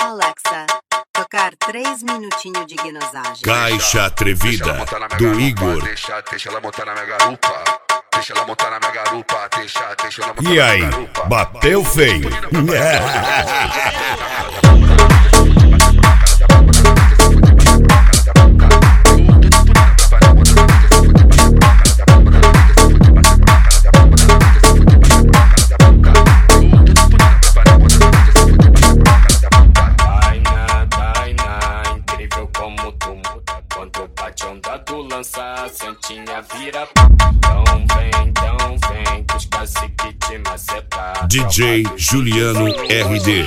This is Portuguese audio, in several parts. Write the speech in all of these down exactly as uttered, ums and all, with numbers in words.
Alexa, tocar três minutinhos de gnosagem. Caixa Atrevida, do Igor. Deixa, deixa ela montar na minha garupa. Deixa ela montar na minha garupa. Deixa, deixa ela montar E na aí, minha garupa. bateu feio? Tu lança a santinha, vira. Então vem, então vem, que os caciques te macetar. D J Juliano R D.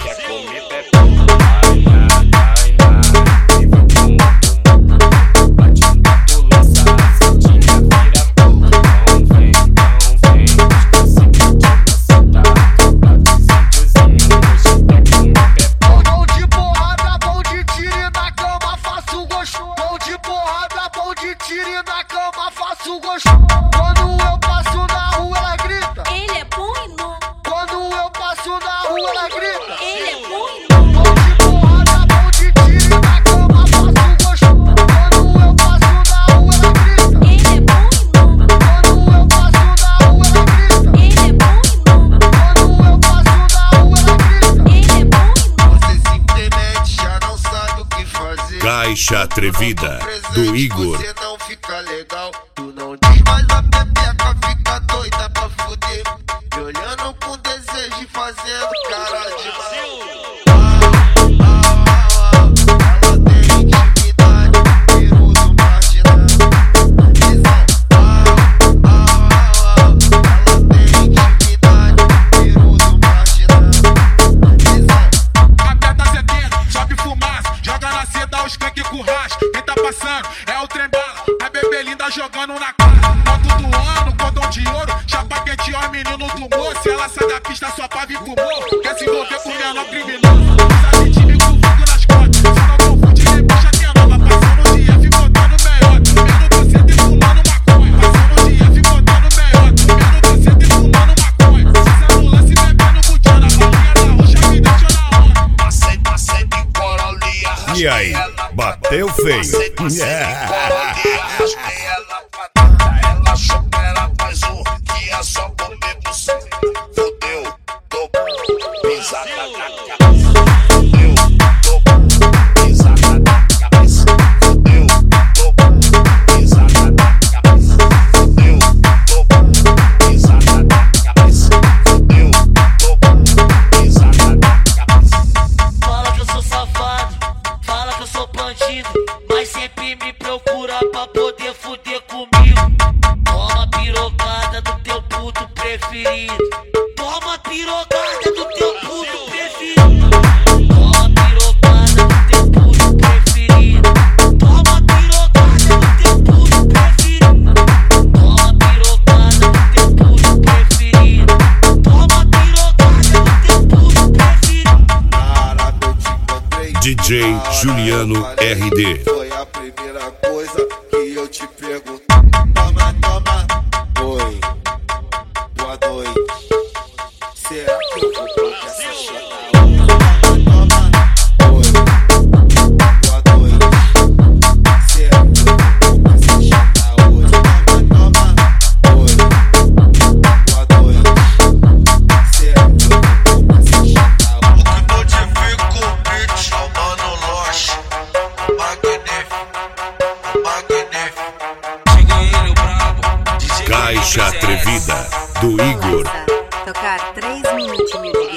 Tire na cama, faço gosto. Quando eu passo na rua, ela grita. Ele é bom e não. Quando eu passo na rua, ela grita. Ele é bom e não. Bom de porrada, bom de tire na cama, faço gosto. Quando eu passo na rua, ela grita. Ele é bom e não. Quando eu passo na rua, ela grita. Ele é bom e não. Quando eu passo na rua, ela grita. Ele é bom e não. Você simplesmente já não sabe o que fazer. Caixa Atrevida, do Igor. Você não fica legal, tu não diz, mas a pepeca fica doida pra fuder. Me olhando com desejo e fazendo cara de mal. Ela tem intimidade, peruso marginal. Ela tem intimidade, peruso marginal. Aperta setenta, sobe fumaça, joga na seda, os canque com rasca. Quem tá passando é o trem bala, a bebê linda jogando na cara. Moto do ano, cordão de ouro, chapa quente, ó, menino do morro. Se ela sai da pista só pra vir pro morro, quer se envolver com menor criminoso. Sabe time com fogo nas costas, se não confunde, nem puxa que é nova. Passando de F, botando meiota, comendo você e fumando maconha. Passando de F, botando meiota, comendo você e fumando maconha. Se no lance, bebendo butiá na balinha da roxa, me deixou na onda. Passei, passei de corolia. E aí, bateu feio? Raspei ela pra trás, ela supera, faz o que é só comer você. Fudeu, tô pisada na cabeça. Fudeu, tô pisada na cabeça. Fudeu, tô pisada na cabeça. Fudeu, tô pisada na cabeça. Fudeu, tô pisada na cabeça. Fala que eu sou safado, fala que eu sou bandido, mas sempre me procura pra poder fuder comigo. Toma pirocada do teu puto preferido. Toma pirocada do teu puto preferido. Toma pirocada do teu puto preferido. Toma pirocada do teu puto preferido. Toma pirocada do teu puto preferido. Toma pirocada do teu puto preferido. Caralho, eu te encontrei. D J Juliano R D. Foi a primeira coisa que eu te perguntei. Toma, toma, oi, boa noite. Será que eu vou poder essa chata? Toma, toma, oi, boa noite. Será que eu vou poder essa chata hoje? Toma, toma, oi, boa noite. Será que eu vou poder essa chata hoje? O que modifica o beat é o Mano Loche, o magnífico, o magnífico. Caixa Atrevida, do Igor. Alexa, tocar três minutinhos de